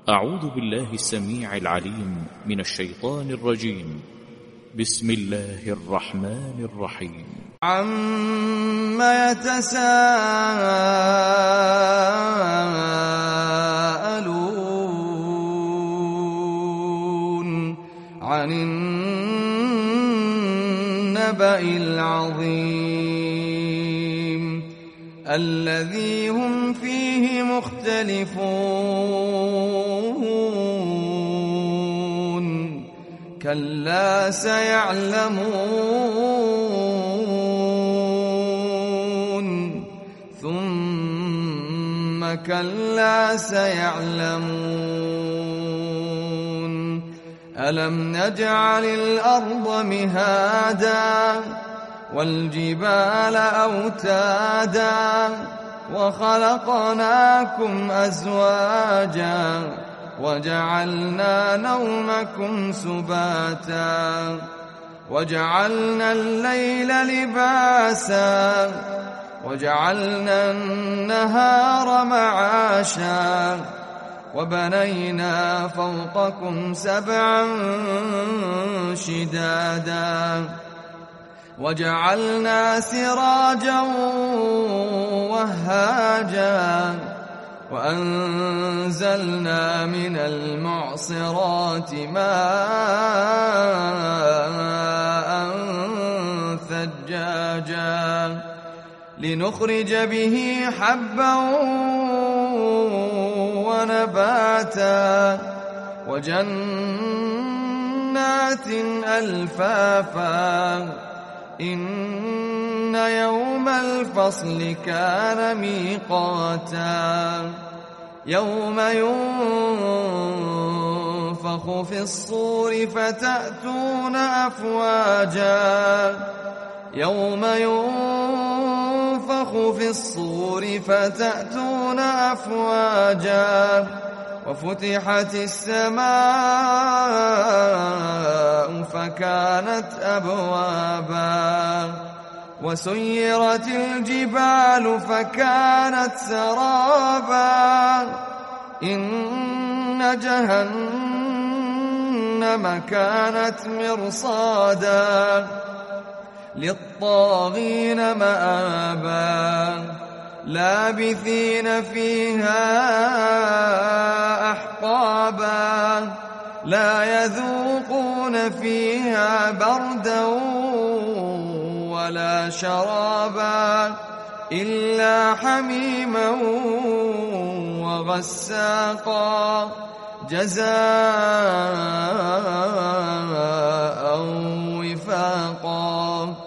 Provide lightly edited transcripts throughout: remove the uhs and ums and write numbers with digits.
أعوذ بالله السميع العليم من الشيطان الرجيم. بسم الله الرحمن الرحيم. عما يتساءلون عن النبأ العظيم الذي هم فيه مختلفون كلا سيعلمون ثم كلا سيعلمون ألم نجعل الأرض مهادا والجبال أوتادا وخلقناكم أزواجا وجعلنا نومكم سباتا وجعلنا الليل لباسا وجعلنا النهار معاشا وبنينا فوقكم سبعا شدادا وجعلنا سراجا وهاجا وأنزلنا من المعصرات ماء ثجاجا لنخرج به حبا ونباتا وجنات ألفافا إن يوم الفصل كان ميقاتا يوم ينفخ في الصور فتأتون أفواجا يوم ينفخ في الصور فتأتون أفواجا وفتحت السماء فكانت أبوابا وسيرت الجبال فكانت سرابا إن جهنم كانت مرصادا للطاغين مآبا لابثين فيها أحقابا لا يذوقون فيها بردا ولا شرابا إلا حميما وغساقا جزاء وفاقا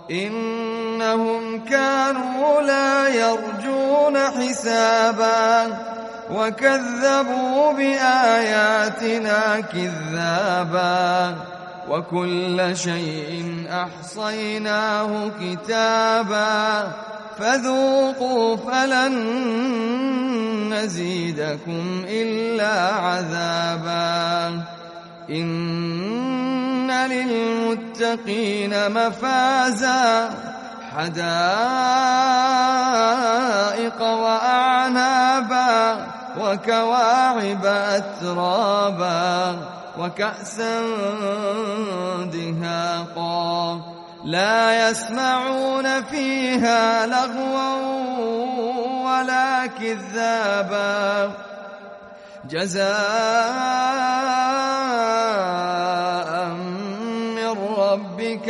إنهم كانوا لا يرجون حسابا وكذبوا بآياتنا كذابا وكل شيء أحصيناه كتابا فذوقوا فلن نزيدكم إلا عذابا إن للمتقين مفازا حدائق وأعنابا وكواعب أترابا وكأسا دهاقا لا يسمعون فيها لغوا ولا كذابا جزاء من ربك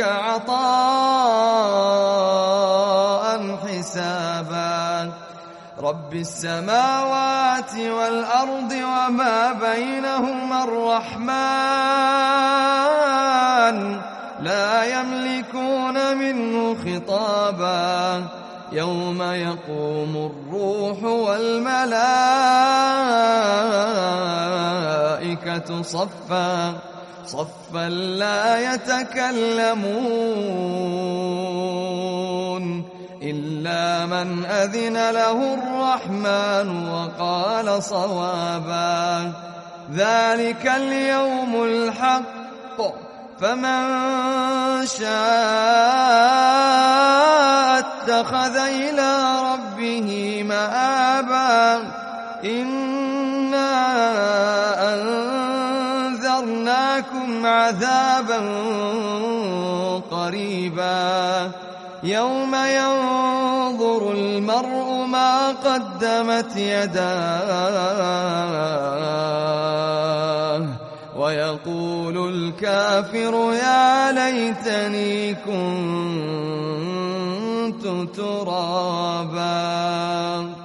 عطاء حسابا رب السماوات والأرض وما بينهما الرحمن لا يملكون منه خطابا يوم يقوم الروح والملائكة صفا صفا لا يتكلمون إلا من أذن له الرحمن وقال صوابا ذلك اليوم الحق فمن شاء اتخذ إلى ربه مآبا إنا لهم عذابا قريبا يوم ينظر المرء ما قدمت يداه ويقول الكافر يا ليتني كنت ترابا.